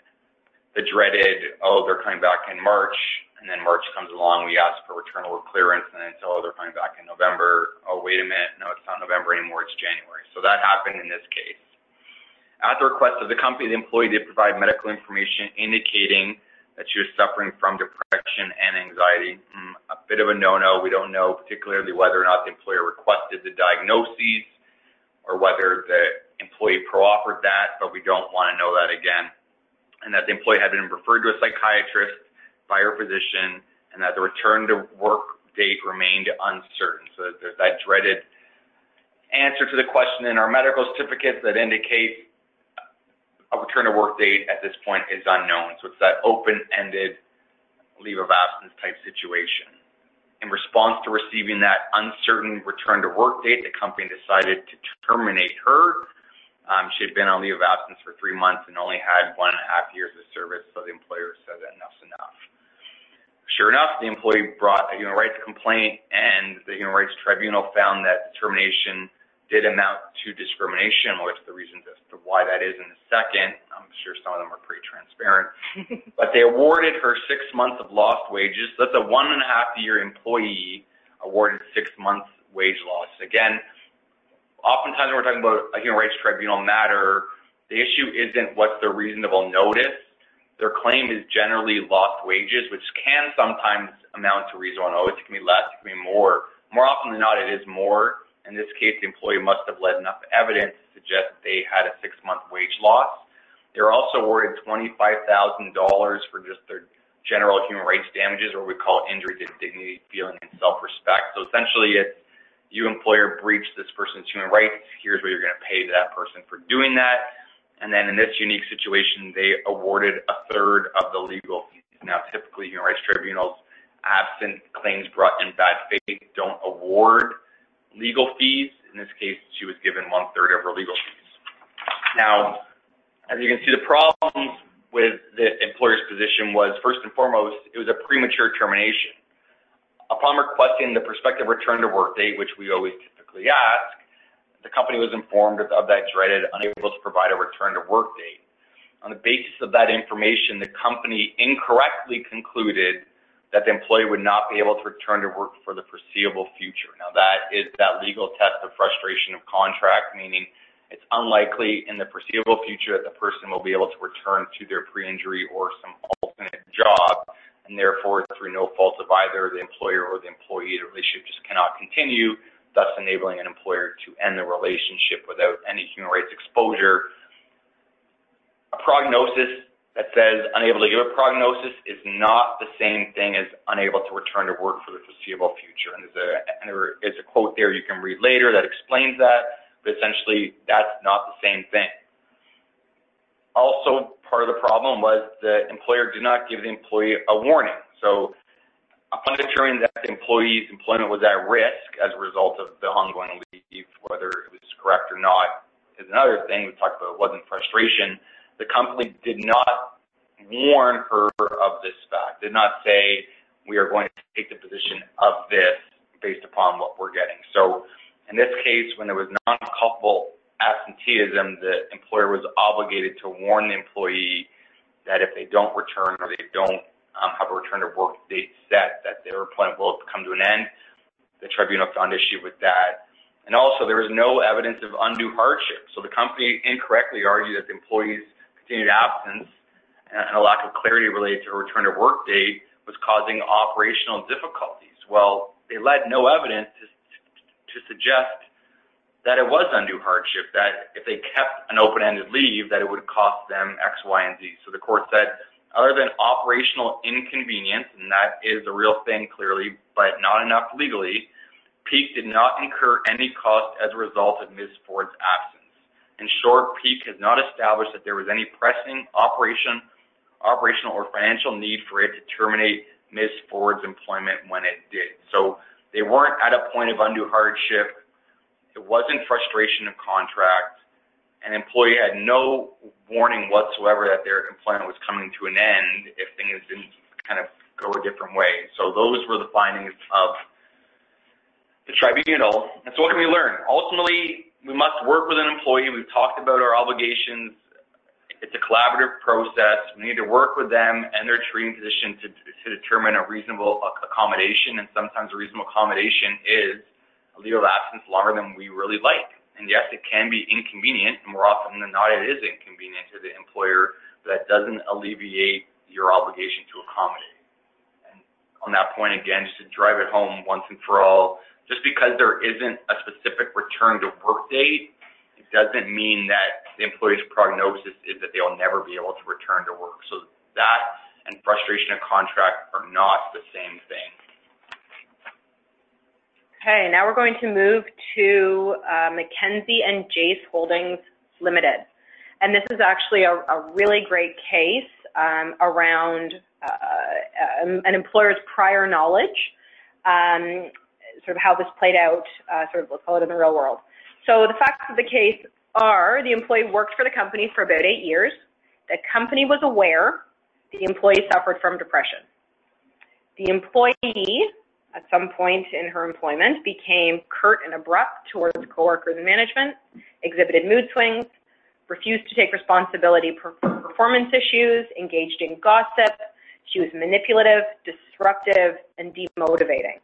the dreaded, they're coming back in March, and then March comes along, we ask for return to work clearance, and then it's, they're coming back in November. Oh, wait a minute, no, it's not November anymore, it's January. So that happened in this case. At the request of the company, the employee did provide medical information indicating that she was suffering from depression and anxiety. A bit of a no-no. We don't know particularly whether or not the employer requested the diagnoses or whether the employee pro-offered that, but we don't want to know that again. And that the employee had been referred to a psychiatrist by her physician, and that the return to work date remained uncertain. So there's that dreaded answer to the question in our medical certificates that indicates a return to work date at this point is unknown. So it's that open-ended leave of absence type situation. In response to receiving that uncertain return to work date, the company decided to terminate her. She had been on leave of absence for 3 months and only had 1.5 years of service, so the employer said that enough's enough. Sure enough, the employee brought a human rights complaint, and the Human Rights Tribunal found that the termination did amount to discrimination. I'll get to the reasons as to why that is in a second. I'm sure some of them are pretty transparent. But they awarded her 6 months of lost wages. So that's a 1.5-year employee awarded 6 months wage loss. Again, oftentimes when we're talking about a Human Rights Tribunal matter, the issue isn't what's the reasonable notice. Their claim is generally lost wages, which can sometimes amount to reasonable notice. It can be less, it can be more. More often than not, it is more. In this case, the employee must have led enough evidence to suggest that they had a 6-month wage loss. They were also awarded $25,000 for just their general human rights damages, or we call injury to dignity, feeling, and self-respect. So essentially, it's you, employer, breached this person's human rights. Here's what you're going to pay to that person for doing that. And then in this unique situation, they awarded 1/3 of the legal fees. Now, typically, human rights tribunals, absent claims brought in bad faith, don't award legal fees. In this case, she was given 1/3 of her legal fees. Now, as you can see, the problems with the employer's position was, first and foremost, it was a premature termination. Upon requesting the prospective return to work date, which we always typically ask, the company was informed of that dreaded unable to provide a return to work date. On the basis of that information, the company incorrectly concluded that the employee would not be able to return to work for the foreseeable future. Now, that is that legal test of frustration of contract, meaning it's unlikely in the foreseeable future that the person will be able to return to their pre-injury or some alternate job, and therefore, through no fault of either the employer or the employee, the relationship just cannot continue, thus enabling an employer to end the relationship without any human rights exposure. a prognosis that says unable to give a prognosis is not the same thing as unable to return to work for the foreseeable future. And there is a quote there you can read later that explains that, but essentially that's not the same thing. Also, part of the problem was the employer did not give the employee a warning. So upon determining that the employee's employment was at risk as a result of the ongoing leave, whether it was correct or not is another thing. We talked about it wasn't frustration. The company did not warn her of this fact, did not say, we are going to take the position of this based upon what we're getting. So in this case, when there was non-culpable absenteeism, the employer was obligated to warn the employee that if they don't return or they don't have a return to work date set, that their employment will come to an end. The tribunal found issue with that. And also, there was no evidence of undue hardship. So the company incorrectly argued that the employee's continued absence and a lack of clarity related to a return to work date was causing operational difficulties. Well, they led no evidence to suggest that it was undue hardship, that if they kept an open-ended leave, that it would cost them X, Y, and Z. So the court said, other than operational inconvenience, and that is a real thing clearly, but not enough legally, Peak did not incur any cost as a result of Ms. Ford's absence. In short, Peak has not established that there was any pressing operational or financial need for it to terminate Ms. Ford's employment when it did. So they weren't at a point of undue hardship. It wasn't frustration of contract. An employee had no warning whatsoever that their employment was coming to an end if things didn't kind of go a different way. So those were the findings of the tribunal. And so what can we learn? Ultimately, we must work with an employee. We've talked about our obligations. It's a collaborative process. We need to work with them and their treating physician to determine a reasonable accommodation. And sometimes a reasonable accommodation is a leave of absence longer than we really like. And yes, it can be inconvenient, and more often than not, it is inconvenient to the employer, but that doesn't alleviate your obligation to accommodate. And on that point, again, just to drive it home once and for all, just because there isn't a specific return to work date, it doesn't mean that the employee's prognosis is that they'll never be able to return to work. So that and frustration of contract are not the same thing. Okay, now we're going to move to Mackenzie and Jace Holdings Limited. And this is actually a really great case around an employer's prior knowledge, sort of how this played out, let's call it in the real world. So the facts of the case are the employee worked for the company for about 8 years. The company was aware the employee suffered from depression. The employee, at some point in her employment, became curt and abrupt towards coworkers and management, exhibited mood swings, refused to take responsibility for performance issues, engaged in gossip. She was manipulative, disruptive, and demotivating.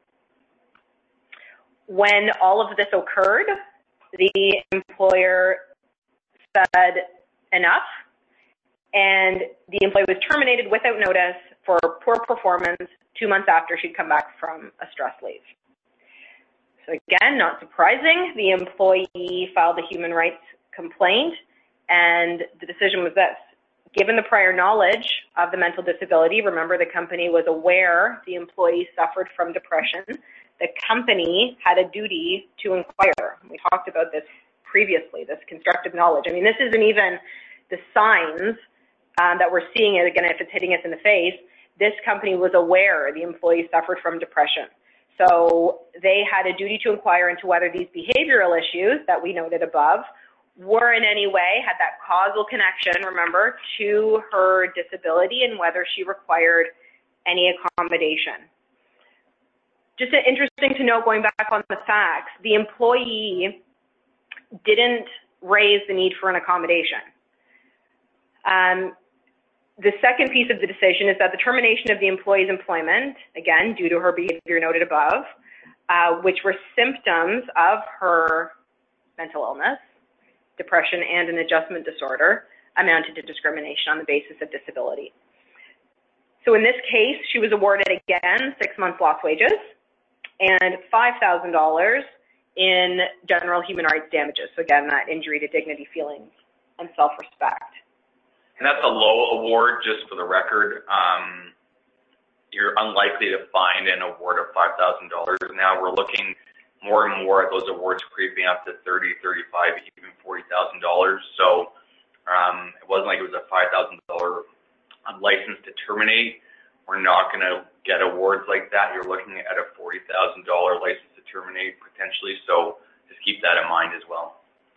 When all of this occurred, the employer said enough, and the employee was terminated without notice for poor performance 2 months after she'd come back from a stress leave. So again, not surprising, the employee filed a human rights complaint, and the decision was this. Given the prior knowledge of the mental disability, remember the company was aware the employee suffered from depression, the company had a duty to inquire. We talked about this previously, this constructive knowledge. I mean, this isn't even the signs that we're seeing it, again, if it's hitting us in the face. This company was aware the employee suffered from depression. So they had a duty to inquire into whether these behavioral issues that we noted above were in any way, had that causal connection, remember, to her disability and whether she required any accommodation. Just interesting to note, going back on the facts, the employee didn't raise the need for an accommodation. The second piece of the decision is that the termination of the employee's employment, again, due to her behavior noted above, which were symptoms of her mental illness, depression, and an adjustment disorder, amounted to discrimination on the basis of disability. So in this case, she was awarded, again, 6 months lost wages and $5,000 in general human rights damages. So again, that injury to dignity, feelings, and self-respect. And that's a low award, just for the record. You're unlikely to find an award of $5,000. Now we're looking more and more at those awards creeping up to $30,000, $35,000, even $40,000. So it wasn't like it was a $5,000 license to terminate. We're not going to get awards like that. You're looking at a $40,000 license to terminate potentially. So just keep that in mind as well.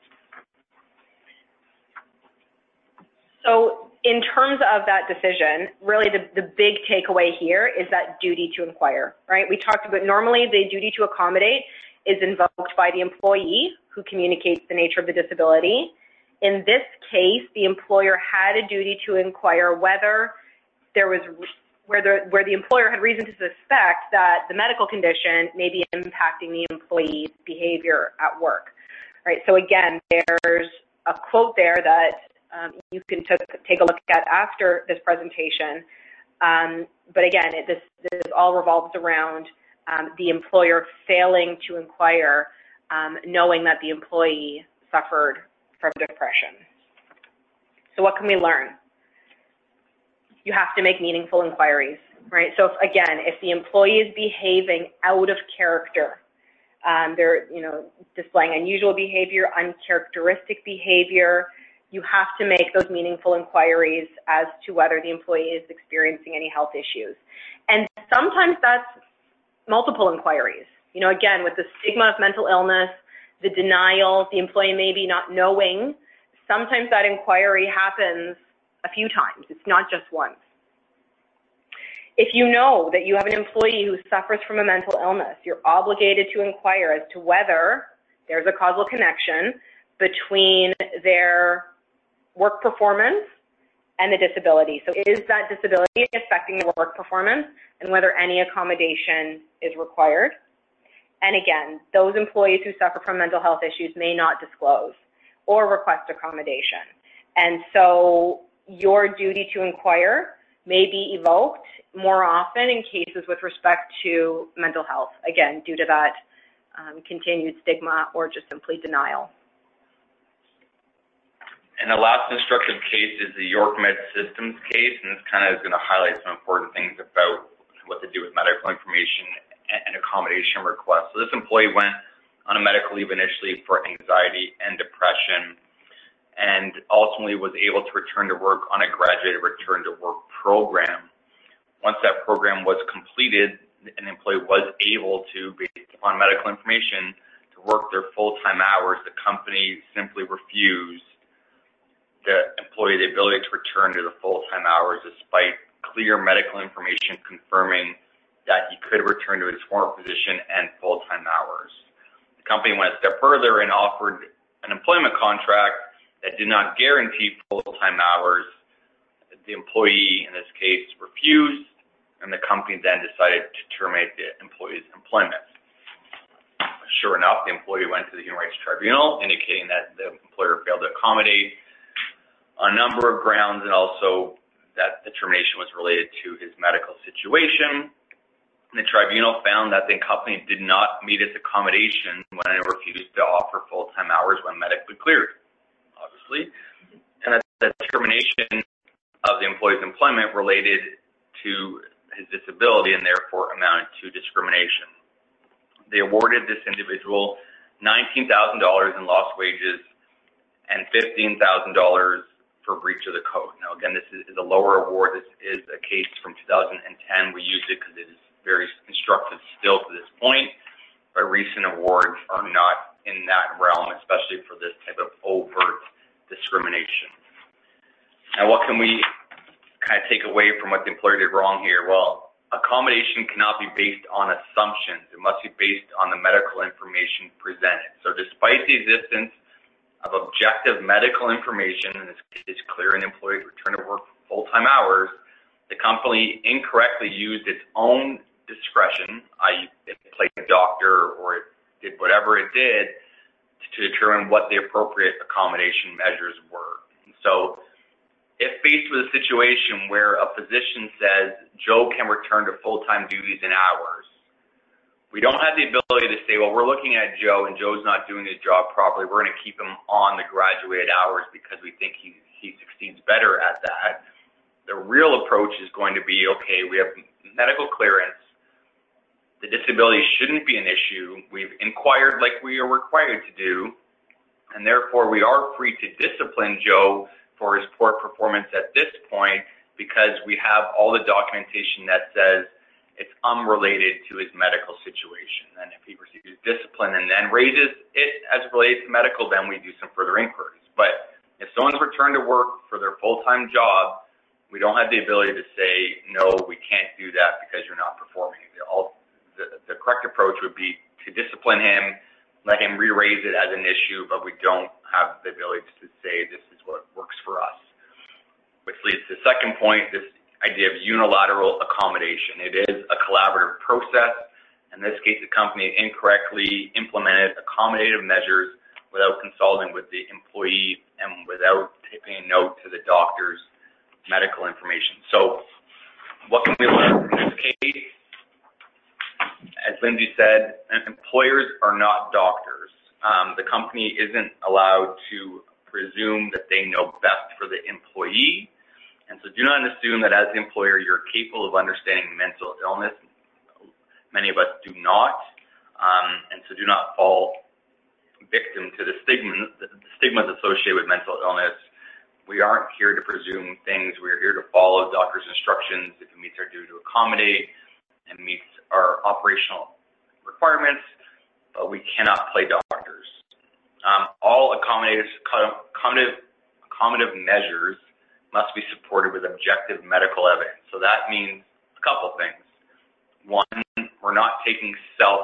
So in terms of that decision, really the big takeaway here is that duty to inquire, right? We talked about normally the duty to accommodate is invoked by the employee who communicates the nature of the disability. In this case, the employer had a duty to inquire whether there was where the employer had reason to suspect that the medical condition may be impacting the employee's behavior at work, right? So again, there's a quote there that you can take a look at after this presentation. But again, this all revolves around the employer failing to inquire, knowing that the employee suffered from depression. So what can we learn? You have to make meaningful inquiries, right? So if the employee is behaving out of character, they're displaying unusual behavior, uncharacteristic behavior, you have to make those meaningful inquiries as to whether the employee is experiencing any health issues. And sometimes that's multiple inquiries. Again, with the stigma of mental illness, the denial, the employee maybe not knowing, sometimes that inquiry happens a few times. It's not just once. If you know that you have an employee who suffers from a mental illness, you're obligated to inquire as to whether there's a causal connection between their work performance and the disability. So is that disability affecting the work performance, and whether any accommodation is required? And again, those employees who suffer from mental health issues may not disclose or request accommodation. And so your duty to inquire may be evoked more often in cases with respect to mental health, again, due to that continued stigma or just simply denial. And the last instructive case is the York Med Systems case, and this kind of is going to highlight some important things about what to do with medical information and accommodation requests. So this employee went on a medical leave initially for anxiety and depression, and ultimately was able to return to work on a graduated return to work program. Once that program was completed, an employee was able to, based upon medical information, to work their full-time hours. The company simply refused the employee the ability to return to the full-time hours despite clear medical information confirming that he could return to his former position and full-time hours. The company went a step further and offered an employment contract that did not guarantee full-time hours. The employee, in this case, refused, and the company then decided to terminate the employee's employment. Sure enough, the employee went to the Human Rights Tribunal, indicating that the employer failed to accommodate on a number of grounds, and also that the termination was related to his medical situation. And the tribunal found that the company did not meet its accommodation when it refused to offer full-time hours when medically cleared, obviously, and that the termination of the employee's employment related to his disability and therefore amounted to discrimination. They awarded this individual $19,000 in lost wages and $15,000 for breach of the code. Now, again, this is a lower award. This is a case from 2010. We use it because it is very instructive still to this point, but recent awards are not in that realm, especially for this type of overt discrimination. Now, what can we kind of take away from what the employer did wrong here? Well, accommodation cannot be based on assumptions. It must be based on the medical information presented. So despite the existence of objective medical information, and it's clear an employee returned to work full-time hours, the company incorrectly used its own discretion, i.e. it played a doctor or it did whatever it did to determine what the appropriate accommodation measures were. So if faced with a situation where a physician says Joe can return to full-time duties and hours, we don't have the ability to say, well, we're looking at Joe and Joe's not doing his job properly. We're going to keep him on the graduated hours because we think he's he succeeds better at that. The real approach is going to be, okay, we have medical clearance. The disability shouldn't be an issue. We've inquired like we are required to do, and therefore we are free to discipline Joe for his poor performance at this point because we have all the documentation that says it's unrelated to his medical situation. And if he receives discipline and then raises it as related to medical, then we do some further inquiries. But if someone's returned to work for their full-time job, we don't have the ability to say, no, we can't do that because you're not performing. The correct approach would be to discipline him, let him re-raise it as an issue, but we don't have the ability to say this is what works for us. Which leads to the second point, this idea of unilateral accommodation. It is a collaborative process. In this case, the company incorrectly implemented accommodative measures without consulting with the employee and without taking note to the doctor's medical information. So what can we learn from this case? As Lindsay said, employers are not doctors. The company isn't allowed to presume that they know best for the employee. And so do not assume that as the employer, you're capable of understanding mental illness. Many of us do not. And so do not fall victim to the stigmas associated with mental illness. We aren't here to presume things. We're here to follow doctor's instructions if it meets our duty to accommodate and meets our operational requirements, but we cannot play doctors. All accommodative measures must be supported with objective medical evidence. So that means a couple things. One, we're not taking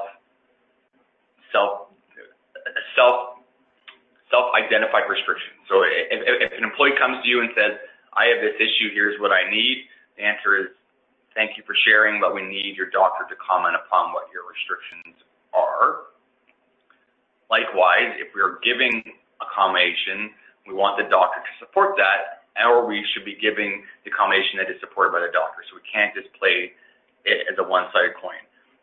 self-identified restrictions. So if an employee comes to you and says, I have this issue, here's what I need, the answer is, thank you for sharing, but we need your doctor to comment upon what your restrictions are. Likewise, if we are giving accommodation, we want the doctor to support that, or we should be giving the accommodation that is supported by the doctor. So we can't just play it as a one-sided coin.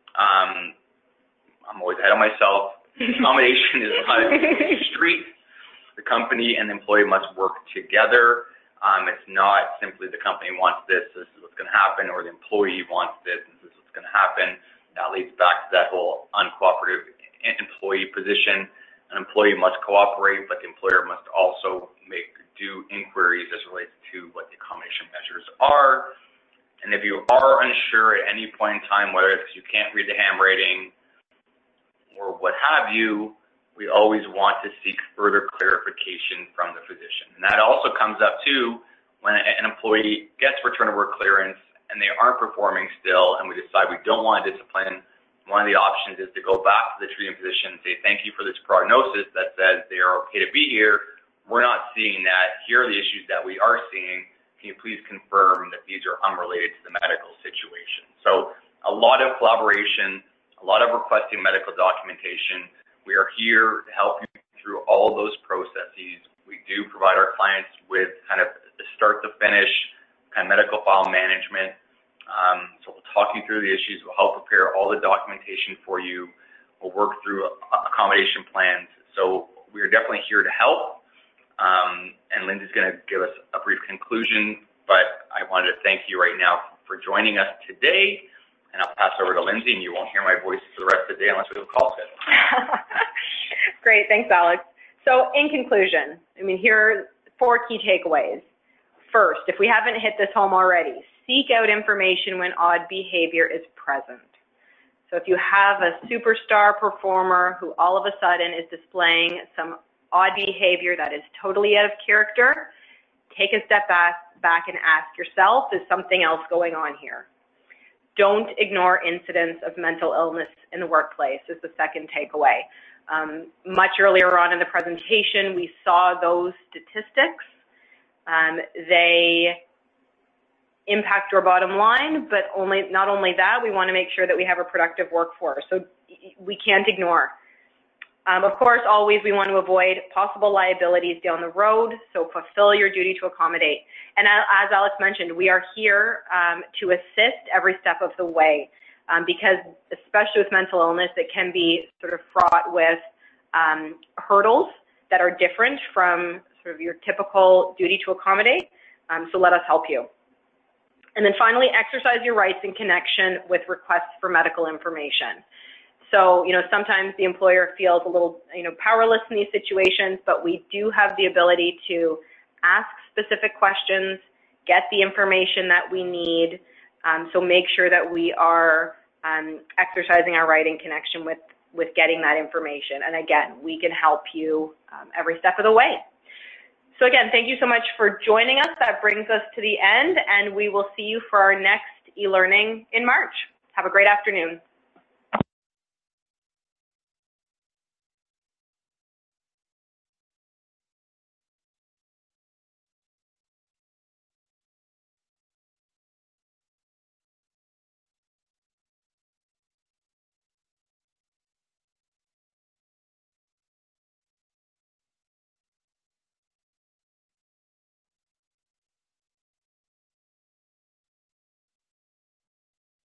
I'm always ahead of myself. Accommodation is not a street. The company and the employee must work together. It's not simply the company wants this is what's going to happen, or the employee wants this is what's going to happen. That leads back to that whole uncooperative employee position. An employee must cooperate, but the employer must also do inquiries as relates to what the accommodation measures are. And if you are unsure at any point in time, whether it's you can't read the handwriting or what have you, we always want to seek further clarification from the physician. And that also comes up too when an employee gets return to work clearance and they aren't performing still, and we decide we don't want to discipline. One of the options is to go back to the treating physician and say, thank you for this prognosis that says they are okay to be here. We're not seeing that. Here are the issues that we are seeing. Can you please confirm that these are unrelated to the medical situation? So a lot of collaboration, a lot of requesting medical documentation. We are here to help you through all those processes. We do provide our clients with kind of the start to finish kind of medical file management. So we'll talk you through the issues. We'll help prepare all the documentation for you. We'll work through accommodation plans. So we're definitely here to help. And Lindsay's going to give us a brief conclusion, but I wanted to thank you right now for joining us today. And I'll pass over to Lindsay, and you won't hear my voice for the rest of the day unless we have a call schedule. Great. Thanks, Alex. So in conclusion, here are 4 key takeaways. First, if we haven't hit this home already, seek out information when odd behavior is present. So if you have a superstar performer who all of a sudden is displaying some odd behavior that is totally out of character, take a step back and ask yourself, is something else going on here? Don't ignore incidents of mental illness in the workplace is the second takeaway. Much earlier on in the presentation, we saw those statistics. They impact your bottom line, but not only that, we want to make sure that we have a productive workforce. So we can't ignore. Of course, always we want to avoid possible liabilities down the road, so fulfill your duty to accommodate. And as Alex mentioned, we are here to assist every step of the way because especially with mental illness, it can be sort of fraught with hurdles that are different from sort of your typical duty to accommodate. So let us help you. And then finally, exercise your rights in connection with requests for medical information. So, sometimes the employer feels a little, powerless in these situations, but we do have the ability to ask specific questions, get the information that we need. So make sure that we are exercising our right in connection with getting that information. And again, we can help you every step of the way. So again, thank you so much for joining us. That brings us to the end, and we will see you for our next e-learning in March. Have a great afternoon.